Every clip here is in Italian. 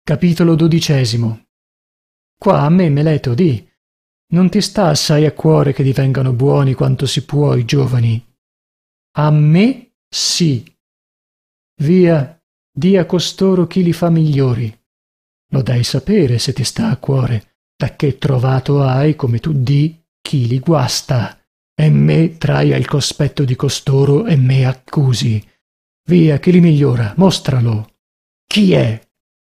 Capitolo 12. Qua a me, Meleto, di, non ti sta assai a cuore che divengano buoni quanto si può i giovani? A me sì. Via, di a costoro chi li fa migliori. Lo dai sapere se ti sta a cuore, dacché trovato hai, come tu di, chi li guasta, e me trai al cospetto di costoro e me accusi. Via, chi li migliora, mostralo. Chi è?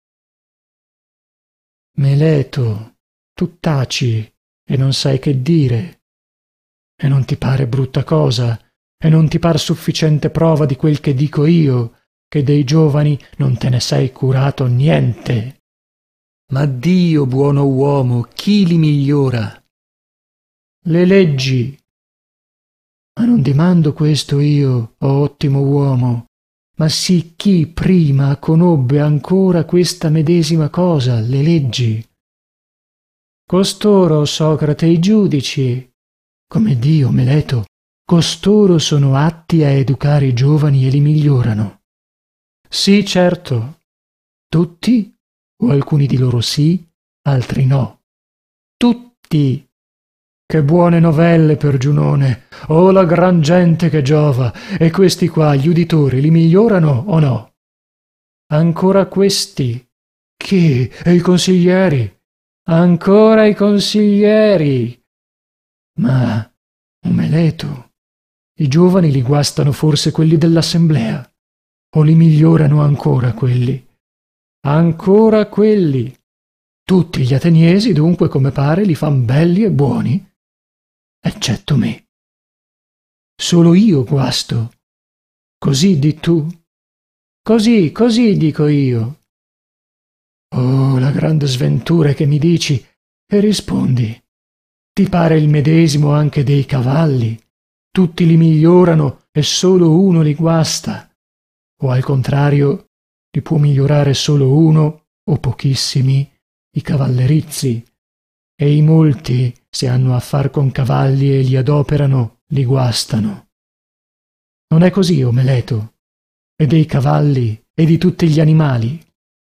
Meleto, tu taci e non sai che dire. E non ti pare brutta cosa, e non ti par sufficiente prova di quel che dico io, che dei giovani non te ne sei curato niente. Ma Dio, buono uomo, chi li migliora? Le leggi. Ma non dimando questo io, o ottimo uomo, ma sì chi prima conobbe ancora questa medesima cosa, le leggi. Costoro, Socrate, i giudici. Come Dio, Meleto, costoro sono atti a educare i giovani e li migliorano. Sì, certo. Tutti? O alcuni di loro sì, altri no. Tutti. Che buone novelle per Giunone! Oh, la gran gente che giova! E questi qua, gli uditori, li migliorano o no? Ancora questi? Chi? E i consiglieri? Ancora i consiglieri? Ma, Meleto, i giovani li guastano forse quelli dell'assemblea? O li migliorano ancora quelli? Ancora quelli! Tutti gli ateniesi, dunque, come pare, li fan belli e buoni? Eccetto me. Solo io guasto. Così di tu? Così dico io. Oh, la grande sventura che mi dici, e rispondi. Ti pare il medesimo anche dei cavalli? Tutti li migliorano e solo uno li guasta. O al contrario, li può migliorare solo uno, o pochissimi, i cavallerizzi. E i molti, se hanno a far con cavalli e li adoperano, li guastano. Non è così, o Meleto? E dei cavalli e di tutti gli animali?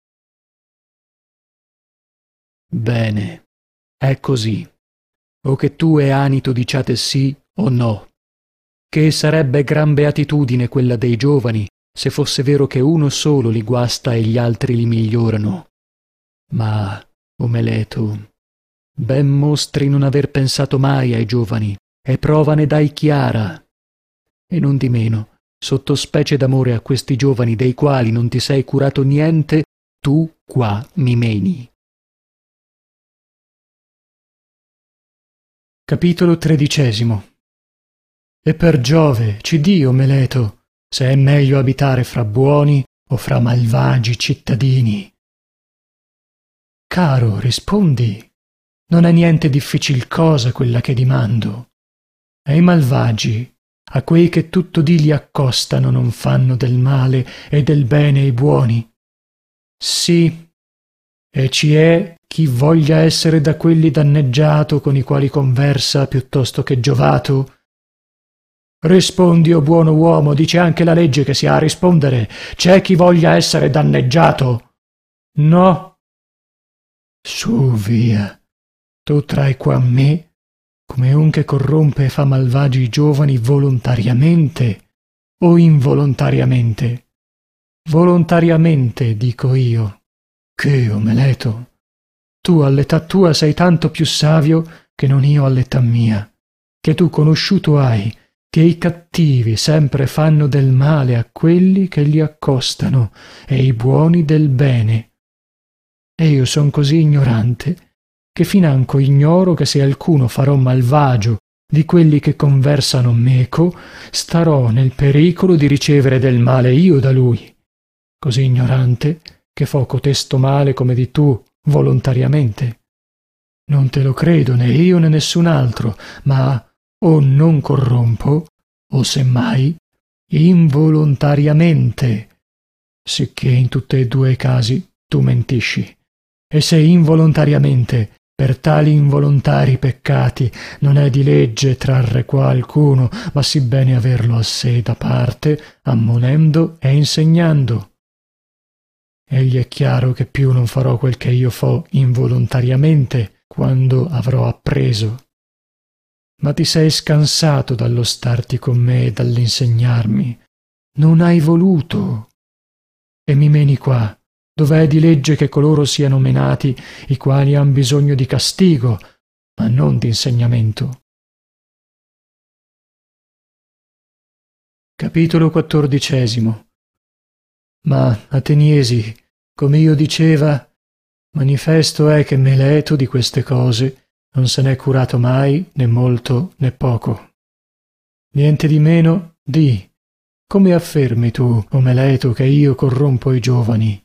Bene, è così. O che tu e Anito diciate sì o no. Che sarebbe gran beatitudine quella dei giovani, se fosse vero che uno solo li guasta e gli altri li migliorano. Ma, o Meleto, ben mostri non aver pensato mai ai giovani, e prova ne dai chiara. E non di meno, sottospecie d'amore a questi giovani dei quali non ti sei curato niente, tu qua mi meni. Capitolo 13. E per Giove, ci dio, Meleto, se è meglio abitare fra buoni o fra malvagi cittadini. Caro, rispondi. Non è niente difficil cosa quella che dimando. E i malvagi, a quei che tutto dì li accostano, non fanno del male e del bene i buoni? Sì, e ci è chi voglia essere da quelli danneggiato con i quali conversa piuttosto che giovato? Rispondi, o buono uomo, dice anche la legge che si ha a rispondere. C'è chi voglia essere danneggiato? No. Su, via. Tu trai qua me come un che corrompe e fa malvagi i giovani volontariamente o involontariamente? Volontariamente, dico io. Che, o Meleto? Tu all'età tua sei tanto più savio che non io all'età mia, che tu conosciuto hai che i cattivi sempre fanno del male a quelli che li accostano e i buoni del bene. E io son così ignorante che financo ignoro che se alcuno farò malvagio di quelli che conversano meco, starò nel pericolo di ricevere del male io da lui. Così ignorante che fo cotesto male come di tu volontariamente. Non te lo credo né io né nessun altro, ma o non corrompo, o semmai involontariamente, sicché in tutti e due i casi tu mentisci. E se involontariamente, per tali involontari peccati, non è di legge trarre qualcuno, ma sì bene averlo a sé da parte, ammonendo e insegnando. Egli è chiaro che più non farò quel che io fo involontariamente quando avrò appreso. Ma ti sei scansato dallo starti con me e dall'insegnarmi. Non hai voluto. E mi meni qua, dove è di legge che coloro siano menati i quali han bisogno di castigo, ma non d'insegnamento. Capitolo XIV. Ma, Ateniesi, come io diceva, manifesto è che Meleto di queste cose non se n'è curato mai, né molto né poco. Niente di meno, di, come affermi tu, o Meleto, che io corrompo i giovani?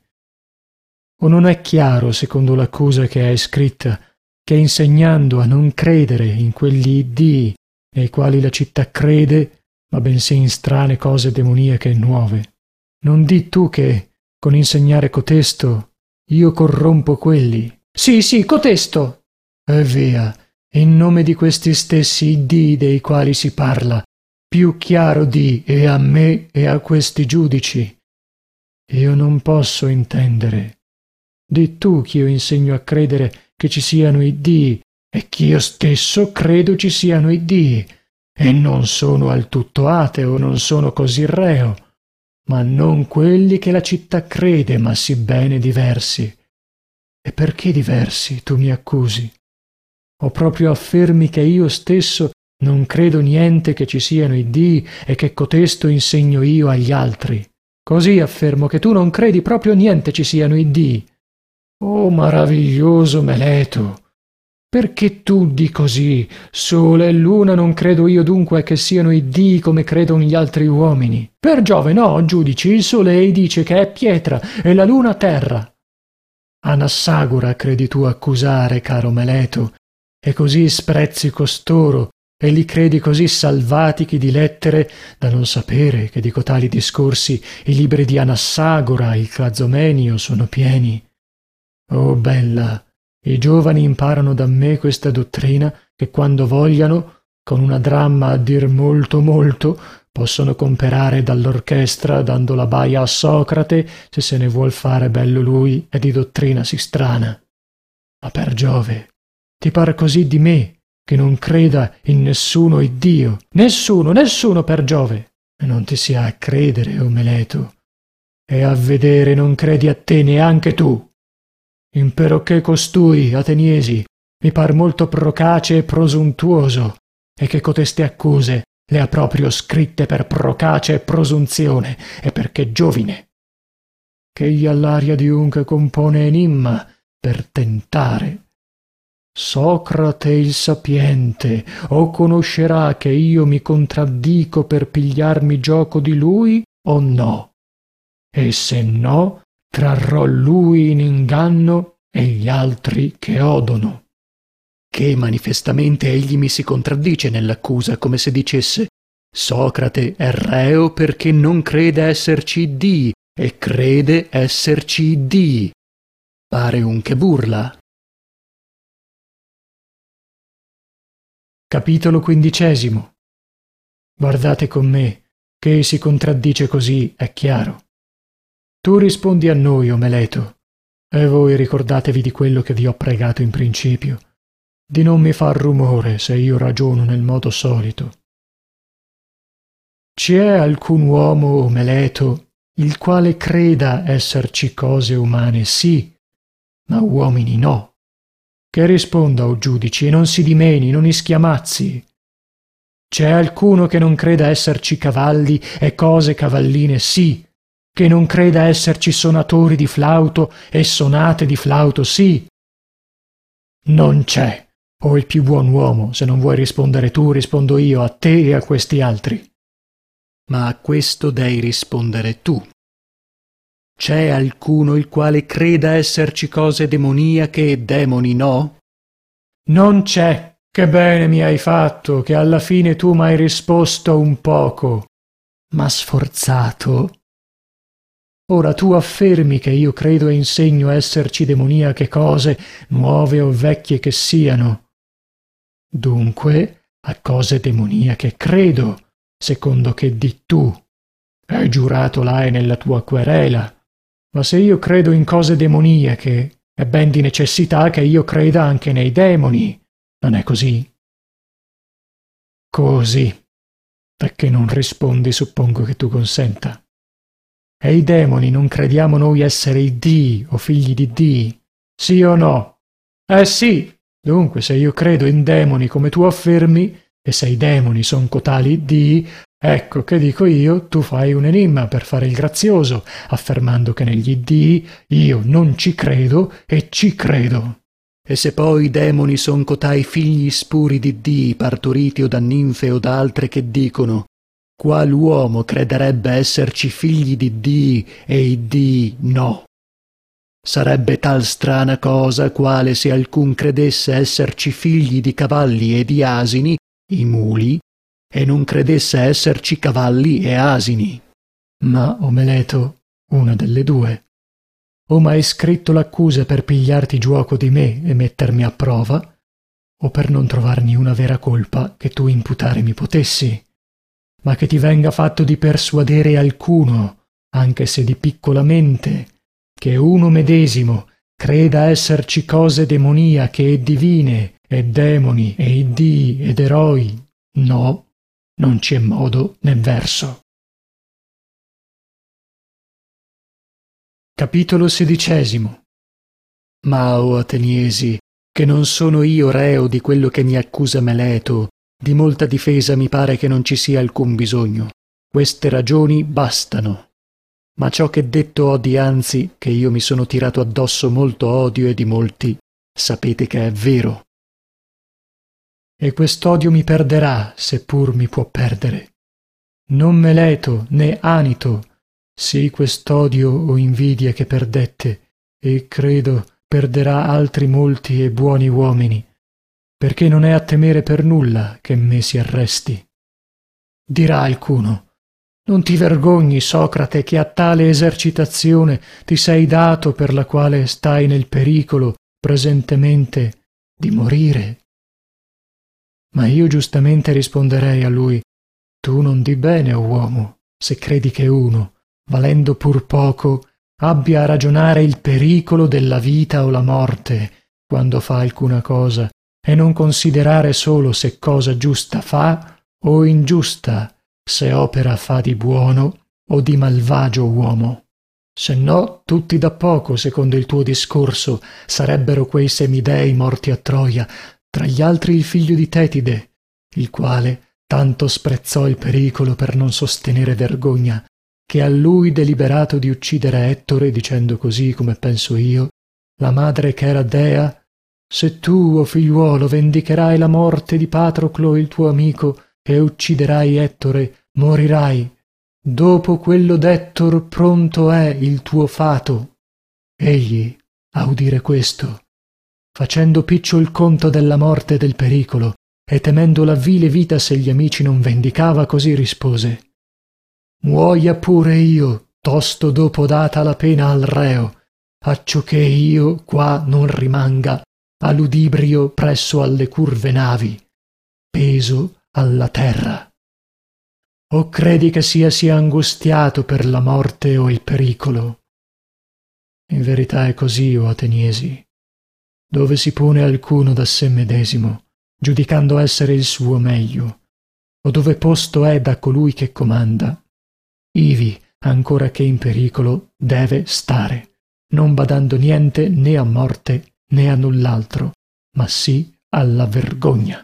O non è chiaro, secondo l'accusa che hai scritta, che insegnando a non credere in quegli iddii nei quali la città crede, ma bensì in strane cose demoniache e nuove, non di tu che, con insegnare cotesto, io corrompo quelli? Sì, sì, cotesto! E via, in nome di questi stessi iddii dei quali si parla, più chiaro di e a me e a questi giudici. Io non posso intendere. Di tu ch'io insegno a credere che ci siano iddii, e ch'io stesso credo ci siano iddii, e non sono al tutto ateo, non sono così reo, ma non quelli che la città crede, ma sì bene diversi. E perché diversi, tu mi accusi? O proprio affermi che io stesso non credo niente che ci siano iddii e che cotesto insegno io agli altri? Così affermo che tu non credi proprio niente ci siano iddii. Oh, maraviglioso Meleto! Perché tu di così? Sole e luna non credo io dunque che siano iddii come credono gli altri uomini. Per Giove no, giudici, il sole ei dice che è pietra e la luna terra. Anassagora credi tu accusare, caro Meleto, e così sprezzi costoro e li credi così salvatichi di lettere da non sapere che di cotali discorsi i libri di Anassagora, il Clazomenio sono pieni. Oh bella, i giovani imparano da me questa dottrina che quando vogliano, con una dramma a dir molto molto, possono comperare dall'orchestra dando la baia a Socrate se se ne vuol fare bello lui e di dottrina si strana. Ma per Giove, ti par così di me che non creda in nessuno iddio? Nessuno, nessuno per Giove! E non ti sia a credere, o Meleto, e a vedere non credi a te neanche tu. Imperocché costui, Ateniesi, mi par molto procace e prosuntuoso, e che coteste accuse le ha proprio scritte per procace e prosunzione, e perché giovine. Ch'egli all'aria di un che compone enimma, per tentare. Socrate il sapiente, o conoscerà che io mi contraddico per pigliarmi gioco di lui, o no? E se no, trarrò lui in inganno e gli altri che odono. Che manifestamente egli mi si contraddice nell'accusa, come se dicesse: Socrate è reo perché non crede esserci dii e crede esserci dii. Pare un che burla. Capitolo XV. Guardate con me, che si contraddice così, è chiaro. Tu rispondi a noi, o Meleto, e voi ricordatevi di quello che vi ho pregato in principio, di non mi far rumore se io ragiono nel modo solito. Ci è alcun uomo, o Meleto, il quale creda esserci cose umane sì, ma uomini no? Che risponda, o giudici, e non si dimeni, non ischiamazzi. C'è alcuno che non creda esserci cavalli e cose cavalline sì, che non creda esserci sonatori di flauto e sonate di flauto sì? Non c'è. O il più buon uomo, se non vuoi rispondere tu, rispondo io a te e a questi altri. Ma a questo dei rispondere tu. C'è alcuno il quale creda esserci cose demoniache e demoni no? Non c'è. Che bene mi hai fatto, che alla fine tu m'hai risposto un poco, ma sforzato. Ora tu affermi che io credo e insegno esserci demoniache cose, nuove o vecchie che siano. Dunque, a cose demoniache credo, secondo che di tu. Hai giurato là e nella tua querela. Ma se io credo in cose demoniache, è ben di necessità che io creda anche nei demoni. Non è così? Così. Perché non rispondi, suppongo che tu consenta. E i demoni non crediamo noi essere i dii o figli di dii? Sì o no? Sì. Dunque, se io credo in demoni come tu affermi, e se i demoni son cotali dii, ecco che dico io, tu fai un enimma per fare il grazioso, affermando che negli dii io non ci credo e ci credo. E se poi i demoni son cotai figli spuri di dii, partoriti o da ninfe o da altre che dicono: qual uomo crederebbe esserci figli di dii e i dii no? Sarebbe tal strana cosa quale se alcun credesse esserci figli di cavalli e di asini, i muli, e non credesse esserci cavalli e asini. Ma, o Meleto, una delle due. O m'hai scritto l'accusa per pigliarti giuoco di me e mettermi a prova, o per non trovarni una vera colpa che tu imputare mi potessi. Ma che ti venga fatto di persuadere alcuno, anche se di piccola mente, che uno medesimo creda esserci cose demoniache e divine, e demoni, e iddii, ed eroi, no, non ci è modo né verso. Capitolo 16. Ma, o Ateniesi, che non sono io reo di quello che mi accusa Meleto, di molta difesa mi pare che non ci sia alcun bisogno. Queste ragioni bastano. Ma ciò che detto ho dianzi, che io mi sono tirato addosso molto odio e di molti, sapete che è vero. E quest'odio mi perderà, seppur mi può perdere. Non Meleto, né Anito, sì quest'odio o invidia che perdette, e credo perderà altri molti e buoni uomini, perché non è a temere per nulla che me si arresti. Dirà alcuno: non ti vergogni, Socrate, che a tale esercitazione ti sei dato, per la quale stai nel pericolo presentemente di morire? Ma io giustamente risponderei a lui: tu non di bene, o uomo, se credi che uno, valendo pur poco, abbia a ragionare il pericolo della vita o la morte quando fa alcuna cosa, e non considerare solo se cosa giusta fa o ingiusta, se opera fa di buono o di malvagio uomo. Se no, tutti da poco, secondo il tuo discorso, sarebbero quei semidei morti a Troia, tra gli altri il figlio di Tetide, il quale tanto sprezzò il pericolo per non sostenere vergogna, che a lui deliberato di uccidere Ettore, dicendo così come penso io, la madre ch'era dea: se tu, o figliuolo, vendicherai la morte di Patroclo il tuo amico e ucciderai Ettore, morirai. Dopo quello d'Ettor pronto è il tuo fato. Egli, a udire questo, facendo piccio il conto della morte e del pericolo, e temendo la vile vita se gli amici non vendicava, così rispose: muoia pure io, tosto dopo data la pena al reo, acciò che io qua non rimanga a ludibrio presso alle curve navi, peso alla terra. O credi che sia angustiato per la morte o il pericolo? In verità è così, o Ateniesi. Dove si pone alcuno da sé medesimo, giudicando essere il suo meglio, o dove posto è da colui che comanda, ivi, ancora che in pericolo, deve stare, non badando niente né a morte né a null'altro, ma sì alla vergogna.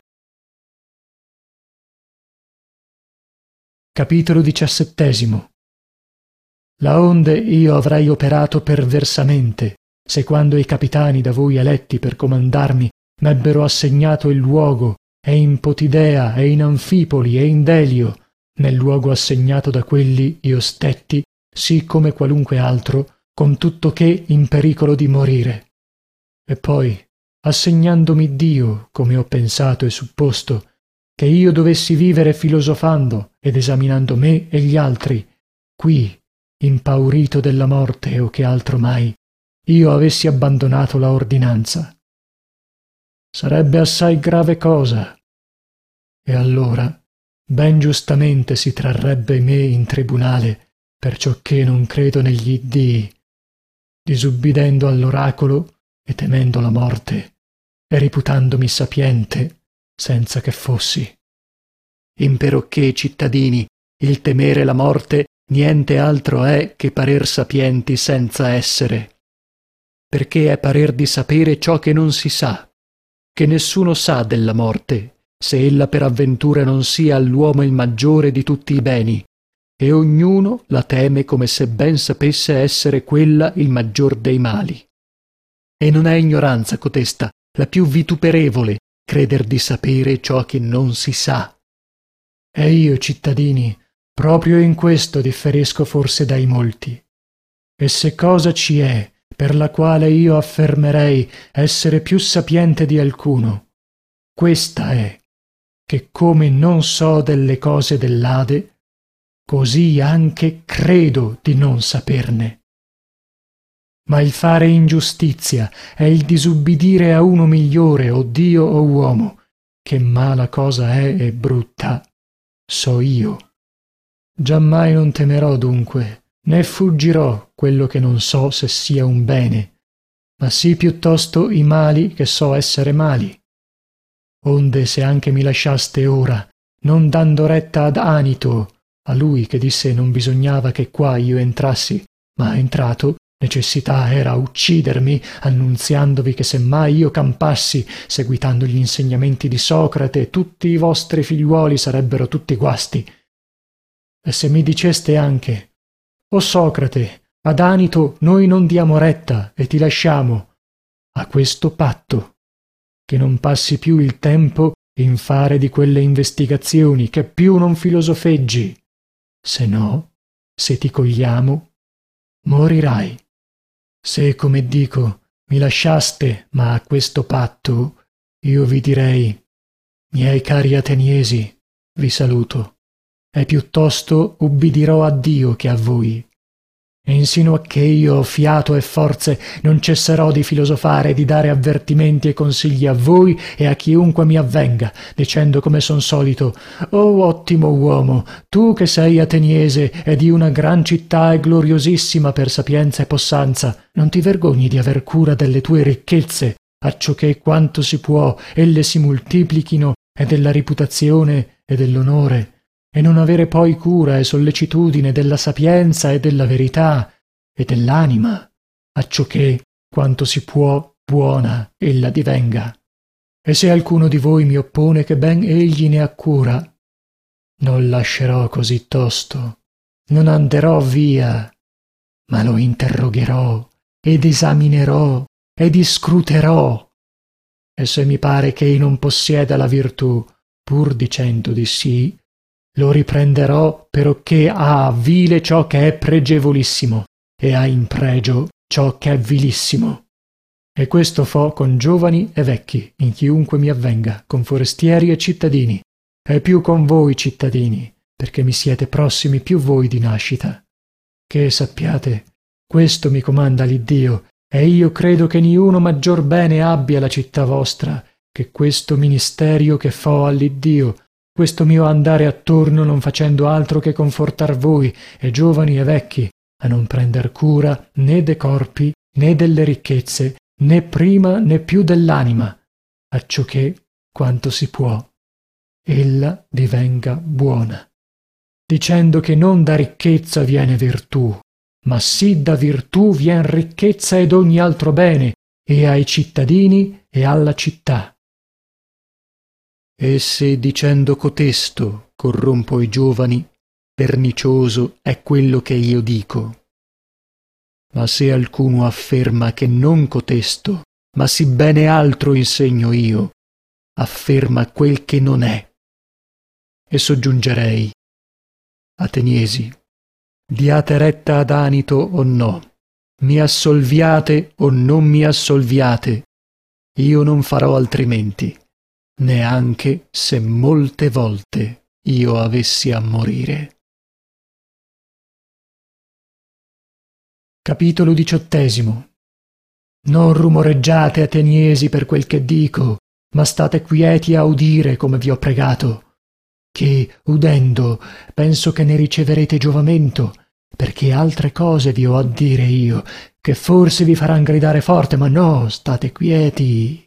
Capitolo 17. Laonde io avrei operato perversamente, se quando i capitani da voi eletti per comandarmi m'ebbero assegnato il luogo, e in Potidea, e in Anfipoli, e in Delio, nel luogo assegnato da quelli io stetti, sì come qualunque altro, con tutto che in pericolo di morire. E poi, assegnandomi Dio, come ho pensato e supposto, che io dovessi vivere filosofando ed esaminando me e gli altri, qui, impaurito della morte o che altro mai, io avessi abbandonato la ordinanza. Sarebbe assai grave cosa. E allora, ben giustamente si trarrebbe me in tribunale, perciò che non credo negli iddii, disubbidendo all'oracolo e temendo la morte e riputandomi sapiente senza che fossi. Imperocché, cittadini, il temere la morte niente altro è che parer sapienti senza essere, perché è parer di sapere ciò che non si sa, che nessuno sa della morte, se ella per avventura non sia all'uomo il maggiore di tutti i beni, e ognuno la teme come se ben sapesse essere quella il maggior dei mali. E non è ignoranza cotesta, la più vituperevole, creder di sapere ciò che non si sa. E io, cittadini, proprio in questo differisco forse dai molti. E se cosa ci è per la quale io affermerei essere più sapiente di alcuno, questa è, che come non so delle cose dell'Ade, così anche credo di non saperne. Ma il fare ingiustizia è il disubbidire a uno migliore, o Dio o uomo, che mala cosa è e brutta, so io. Giammai non temerò dunque, né fuggirò quello che non so se sia un bene, ma sì piuttosto i mali che so essere mali. Onde se anche mi lasciaste ora, non dando retta ad Anito, a lui che disse non bisognava che qua io entrassi, ma entrato, necessità era uccidermi, annunziandovi che se mai io campassi, seguitando gli insegnamenti di Socrate, tutti i vostri figliuoli sarebbero tutti guasti. E se mi diceste anche, o Socrate, ad Anito noi non diamo retta e ti lasciamo, a questo patto, che non passi più il tempo in fare di quelle investigazioni, che più non filosofeggi, se no, se ti cogliamo, morirai. Se, come dico, mi lasciaste, ma a questo patto, io vi direi, miei cari ateniesi, vi saluto, e piuttosto ubbidirò a Dio che a voi. E insino a che io ho fiato e forze non cesserò di filosofare e di dare avvertimenti e consigli a voi e a chiunque mi avvenga, dicendo come son solito: «Oh ottimo uomo, tu che sei ateniese e di una gran città e gloriosissima per sapienza e possanza, non ti vergogni di aver cura delle tue ricchezze, acciò che quanto si può elle si moltiplichino, e della reputazione e dell'onore, e non avere poi cura e sollecitudine della sapienza e della verità e dell'anima, acciò che, quanto si può, buona ella divenga. E se alcuno di voi mi oppone che ben egli ne ha cura, non lascerò così tosto, non anderò via, ma lo interrogherò ed esaminerò ed iscruterò. E se mi pare che ei non possieda la virtù, pur dicendo di sì, lo riprenderò perocché ha vile ciò che è pregevolissimo e ha in pregio ciò che è vilissimo. E questo fo con giovani e vecchi, in chiunque mi avvenga, con forestieri e cittadini, e più con voi cittadini, perché mi siete prossimi più voi di nascita. Che sappiate, questo mi comanda l'Iddio, e io credo che niuno maggior bene abbia la città vostra che questo ministerio che fo all'Iddio, questo mio andare attorno non facendo altro che confortar voi, e giovani e vecchi, a non prender cura né de corpi né delle ricchezze, né prima né più dell'anima, acciò che, quanto si può, ella divenga buona, dicendo che non da ricchezza viene virtù, ma sì da virtù vien ricchezza ed ogni altro bene, e ai cittadini e alla città. E se dicendo cotesto corrompo i giovani, pernicioso è quello che io dico. Ma se alcuno afferma che non cotesto, ma sì bene altro insegno io, afferma quel che non è. E soggiungerei: Ateniesi, diate retta ad Anito o no, mi assolviate o non mi assolviate, io non farò altrimenti, neanche se molte volte io avessi a morire. Capitolo 18. Non rumoreggiate, ateniesi, per quel che dico, ma state quieti a udire come vi ho pregato, che, udendo, penso che ne riceverete giovamento, perché altre cose vi ho a dire io, che forse vi faran gridare forte, ma no, state quieti.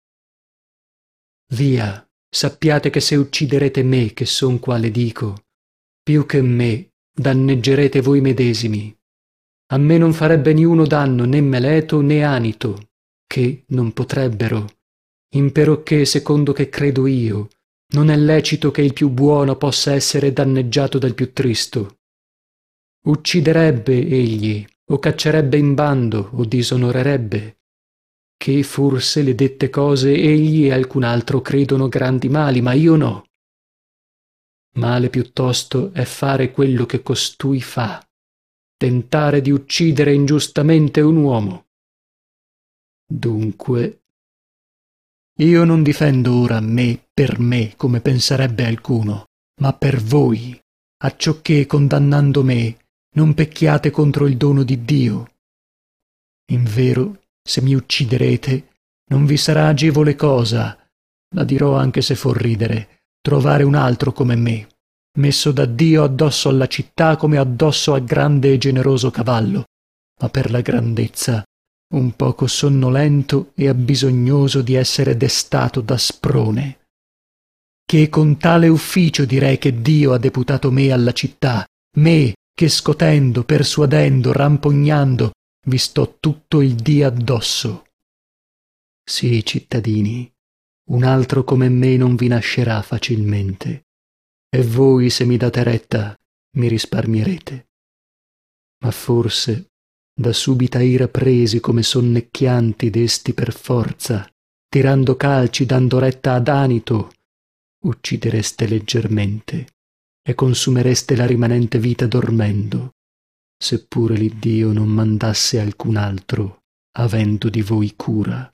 Via, sappiate che se ucciderete me, che son qua le dico, più che me, danneggerete voi medesimi. A me non farebbe niuno danno né Meleto né Anito, che non potrebbero, imperocché, secondo che credo io, non è lecito che il più buono possa essere danneggiato dal più tristo. Ucciderebbe egli, o caccerebbe in bando, o disonorerebbe, che forse le dette cose egli e alcun altro credono grandi mali, ma io no. Male piuttosto è fare quello che costui fa, tentare di uccidere ingiustamente un uomo. Dunque, io non difendo ora me per me, come penserebbe alcuno, ma per voi, acciocché condannando me non pecchiate contro il dono di Dio. Invero, se mi ucciderete, non vi sarà agevole cosa, la dirò anche se for ridere, trovare un altro come me, messo da Dio addosso alla città come addosso a grande e generoso cavallo, ma per la grandezza un poco sonnolento e abbisognoso di essere destato da sprone. Che con tale ufficio direi che Dio ha deputato me alla città, me che scotendo, persuadendo, rampognando, vi sto tutto il dì addosso. Sì, cittadini, un altro come me non vi nascerà facilmente, e voi, se mi date retta, mi risparmierete. Ma forse, da subita ira presi come sonnecchianti desti per forza, tirando calci, dando retta ad Anito, uccidereste leggermente e consumereste la rimanente vita dormendo, seppure l'Iddio non mandasse alcun altro, avendo di voi cura.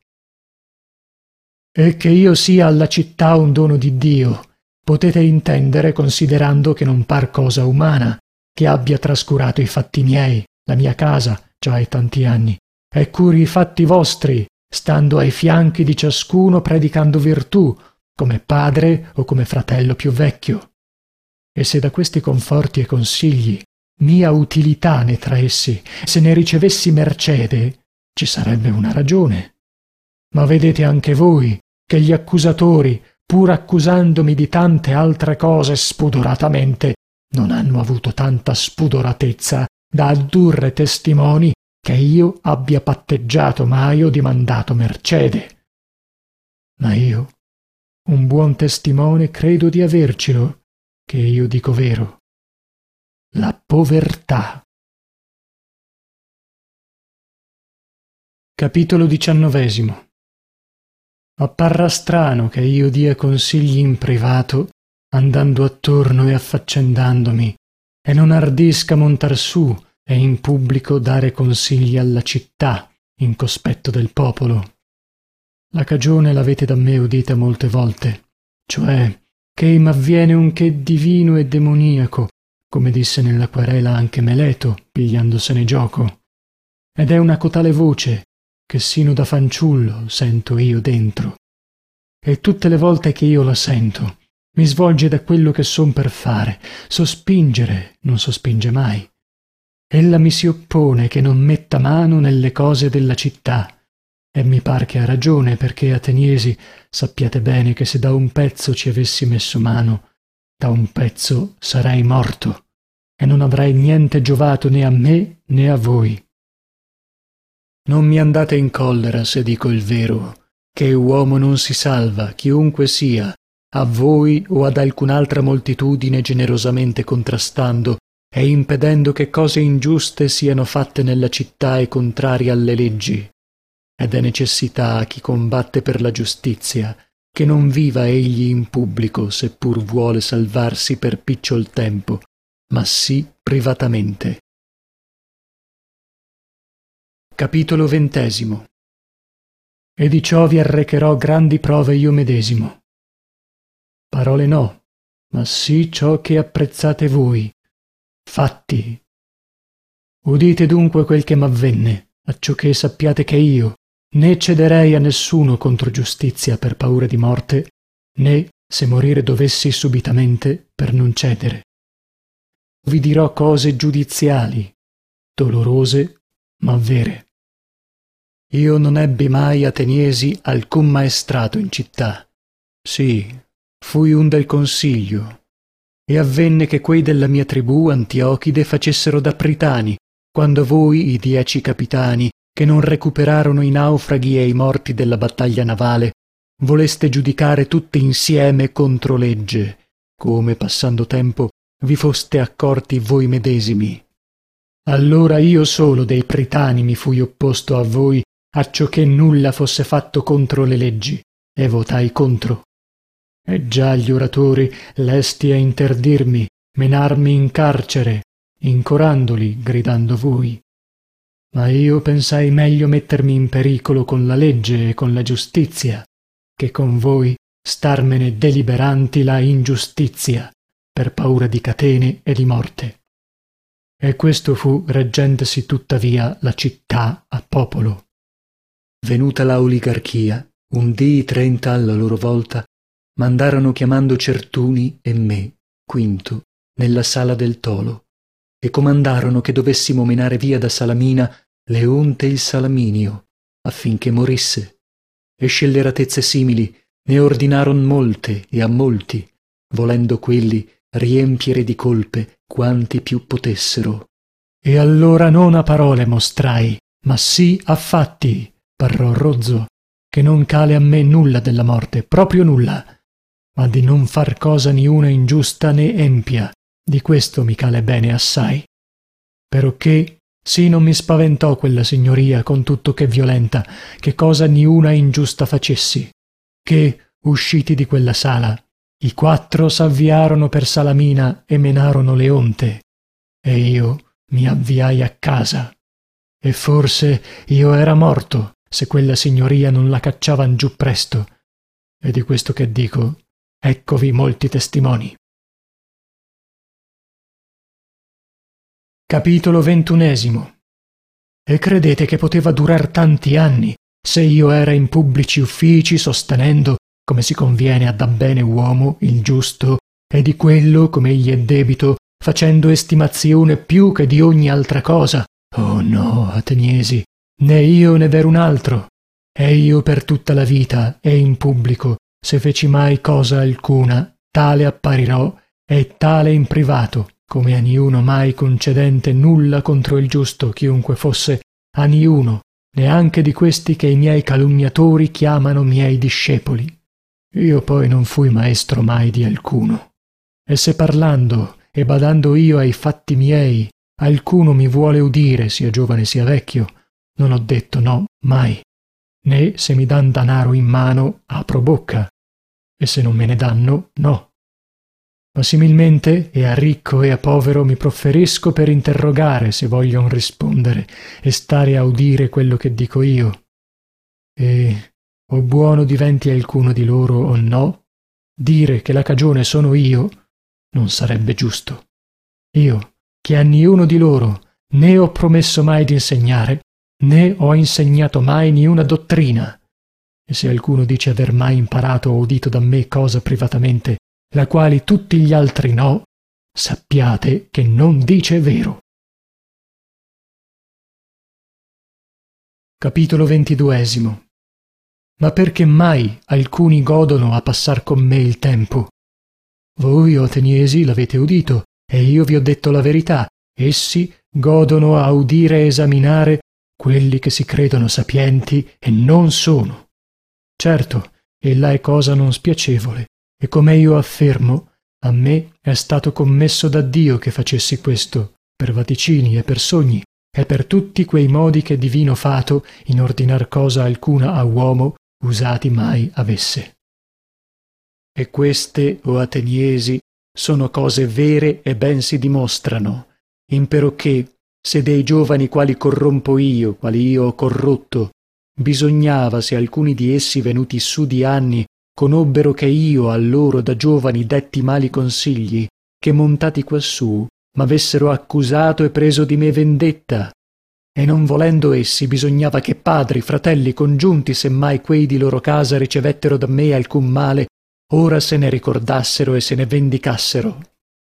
E che io sia alla città un dono di Dio, potete intendere considerando che non par cosa umana, che abbia trascurato i fatti miei, la mia casa, già hai tanti anni, e curi i fatti vostri, stando ai fianchi di ciascuno predicando virtù, come padre o come fratello più vecchio. E se da questi conforti e consigli mia utilità ne traessi, se ne ricevessi mercede, ci sarebbe una ragione. Ma vedete anche voi che gli accusatori, pur accusandomi di tante altre cose spudoratamente, non hanno avuto tanta spudoratezza da addurre testimoni che io abbia patteggiato mai o dimandato mercede. Ma io un buon testimone credo di avercelo, che io dico vero: la povertà. Capitolo 19. Apparrà strano che io dia consigli in privato, andando attorno e affaccendandomi, e non ardisca montar su e in pubblico dare consigli alla città, in cospetto del popolo. La cagione l'avete da me udita molte volte, cioè che m'avviene un che divino e demoniaco, come disse nella querela anche Meleto, pigliandosene gioco. Ed è una cotale voce che sino da fanciullo sento io dentro, e tutte le volte che io la sento mi svolge da quello che son per fare. Sospingere non sospinge mai. Ella mi si oppone che non metta mano nelle cose della città, e mi par che ha ragione, perché ateniesi, sappiate bene che se da un pezzo ci avessi messo mano, da un pezzo sarei morto, e non avrei niente giovato né a me né a voi. Non mi andate in collera se dico il vero, che uomo non si salva, chiunque sia, a voi o ad alcun'altra moltitudine generosamente contrastando e impedendo che cose ingiuste siano fatte nella città e contrarie alle leggi. Ed è necessità a chi combatte per la giustizia che non viva egli in pubblico, seppur vuole salvarsi per picciol tempo, ma sì privatamente. Capitolo 20. E di ciò vi arrecherò grandi prove io medesimo. Parole no, ma sì ciò che apprezzate voi. Fatti. Udite dunque quel che m'avvenne, acciò che sappiate che io né cederei a nessuno contro giustizia per paura di morte, né, se morire dovessi subitamente, per non cedere. vi dirò cose giudiziali, dolorose ma vere. Io non ebbi mai, Ateniesi, alcun maestrato in città. Sì, fui un del consiglio, e avvenne che quei della mia tribù, Antiochide, facessero da pritani, quando voi, i 10 capitani, che non recuperarono i naufraghi e i morti della battaglia navale, voleste giudicare tutti insieme contro legge, come, passando tempo, vi foste accorti voi medesimi. Allora io solo dei pritani mi fui opposto a voi, acciò che nulla fosse fatto contro le leggi, e votai contro. E già gli oratori, lesti a interdirmi, menarmi in carcere, incorandoli, gridando voi. Ma io pensai meglio mettermi in pericolo con la legge e con la giustizia, che con voi starmene deliberanti la ingiustizia, per paura di catene e di morte. E questo fu reggendasi tuttavia la città a popolo. Venuta la oligarchia, un dì 30 alla loro volta, mandarono chiamando Certuni e me, Quinto, nella sala del tolo, e comandarono che dovessimo menare via da Salamina Leonte il Salaminio, affinché morisse, e scelleratezze simili ne ordinaron molte e a molti, volendo quelli riempire di colpe quanti più potessero. E allora non a parole mostrai, ma sì a fatti, parrò Rozzo, che non cale a me nulla della morte, proprio nulla, ma di non far cosa niuna ingiusta né empia, di questo mi cale bene assai. Peroché sì non mi spaventò quella signoria con tutto che violenta, che cosa niuna ingiusta facessi, che, usciti di quella sala, i 4 s'avviarono per Salamina e menarono Leonte, e io mi avviai a casa, e forse io era morto se quella signoria non la cacciavan giù presto, e di questo che dico eccovi molti testimoni. Capitolo 21. E credete che poteva durar tanti anni, se io era in pubblici uffici sostenendo, come si conviene a dabbene uomo, il giusto, e di quello, come egli è debito, facendo estimazione più che di ogni altra cosa? Oh no, Ateniesi, né io né verun altro. E io per tutta la vita, e in pubblico, se feci mai cosa alcuna, tale apparirò, e tale in privato, come a niuno mai concedente nulla contro il giusto, chiunque fosse, a niuno, neanche di questi che i miei calunniatori chiamano miei discepoli. Io poi non fui maestro mai di alcuno. E se parlando e badando io ai fatti miei, alcuno mi vuole udire, sia giovane sia vecchio, non ho detto no mai, né se mi dan danaro in mano apro bocca, e se non me ne danno no. Ma similmente e a ricco e a povero mi profferisco per interrogare se voglion rispondere e stare a udire quello che dico io. E o buono diventi alcuno di loro o no, dire che la cagione sono io non sarebbe giusto. Io, che a niuno di loro né ho promesso mai d'insegnare, né ho insegnato mai niuna dottrina. E se alcuno dice aver mai imparato o udito da me cosa privatamente, la quali tutti gli altri no, sappiate che non dice vero. Capitolo 22. Ma perché mai alcuni godono a passar con me il tempo? Voi, o Ateniesi, l'avete udito, e io vi ho detto la verità. Essi godono a udire e esaminare quelli che si credono sapienti e non sono. Certo, ella è cosa non spiacevole, e come io affermo, a me è stato commesso da Dio che facessi questo, per vaticini e per sogni, e per tutti quei modi che divino fato, in ordinar cosa alcuna a uomo, usati mai avesse. E queste, o Ateniesi, sono cose vere e ben si dimostrano, imperocché, se dei giovani quali corrompo io, quali io ho corrotto, bisognava, se alcuni di essi venuti su di anni conobbero che io a loro da giovani detti mali consigli, che montati quassù m'avessero accusato e preso di me vendetta, e non volendo essi bisognava che padri, fratelli, congiunti, se mai quei di loro casa ricevettero da me alcun male, ora se ne ricordassero e se ne vendicassero.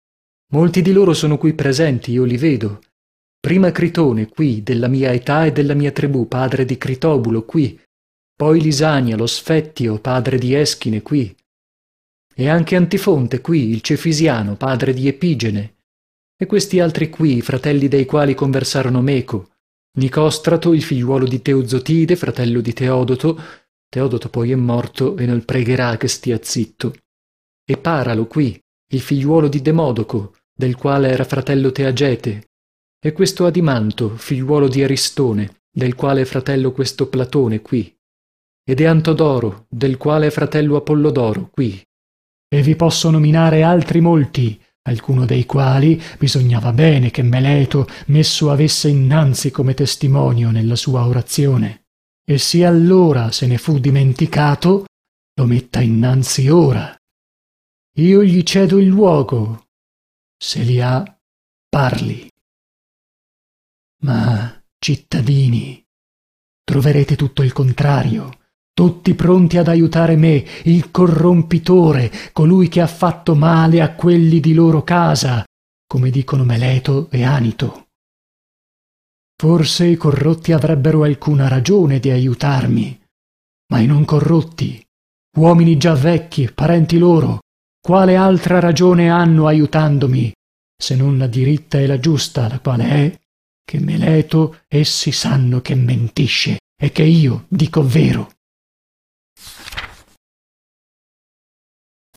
Molti di loro sono qui presenti, io li vedo. Prima Critone, qui, della mia età e della mia tribù, padre di Critobulo, qui. Poi Lisania, lo Sfettio, padre di Eschine, qui. E anche Antifonte, qui, il Cefisiano, padre di Epigene. E questi altri qui, i fratelli dei quali conversarono meco. Nicostrato, il figliuolo di Teozotide, fratello di Teodoto. Teodoto poi è morto e non pregherà che stia zitto. E Paralo, qui, il figliuolo di Demodoco, del quale era fratello Teagete. E questo Adimanto, figliuolo di Aristone, del quale è fratello questo Platone, qui. Ed è Antodoro, del quale è fratello Apollodoro, qui. E vi posso nominare altri molti, alcuno dei quali bisognava bene che Meleto messo avesse innanzi come testimonio nella sua orazione. E se allora se ne fu dimenticato, lo metta innanzi ora. Io gli cedo il luogo. Se li ha, parli. Ma, cittadini, troverete tutto il contrario. Tutti pronti ad aiutare me, il corrompitore, colui che ha fatto male a quelli di loro casa, come dicono Meleto e Anito. Forse i corrotti avrebbero alcuna ragione di aiutarmi, ma i non corrotti, uomini già vecchi, parenti loro, quale altra ragione hanno aiutandomi, se non la diritta e la giusta, la quale è che Meleto essi sanno che mentisce e che io dico vero.